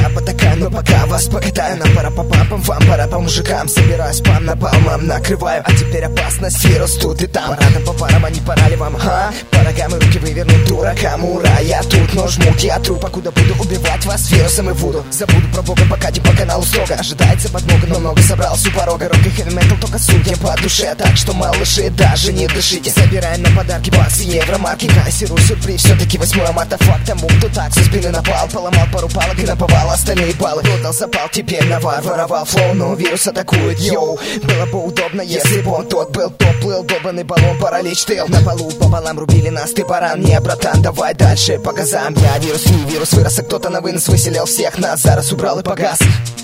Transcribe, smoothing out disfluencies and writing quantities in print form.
я потакаю, но пока вас покатаю. Нам пора по папам, вам пора по мужикам. Собираюсь пам на палмам, накрываю. А теперь опасность, вирус тут и там. Пора по парам, а не пора ли вам, а? По рогам и руки вывернуть дуракам, ура. Я тут, но жмут, я тру, покуда буду убивать вас вирусом и вуду. Забуду про бога, пока по каналу строго. Ожидается подмога, но много собрался у порога. Рок и хэви метал, только судьям по душе. Так что, малыши, даже не дышите. Собираем на подарки баксы, евромарки. Кассирую сюрприз, все-таки 8 марта. Факт тому, кто так со спины напал. Поломал пару палок и наповал остальные баллы. Отдал запал, теперь навар, воровал флоу. Но вирус атакует, йоу. Было бы удобно, если бы он тот был. Топ плыл, долбанный баллон, паралич тыл. На полу пополам рубили нас, ты баран. Не, братан, давай дальше по газам. Я вирус, не вирус, вырос, а кто-то на вынос выселил всех нас. Зараз убрал и погас.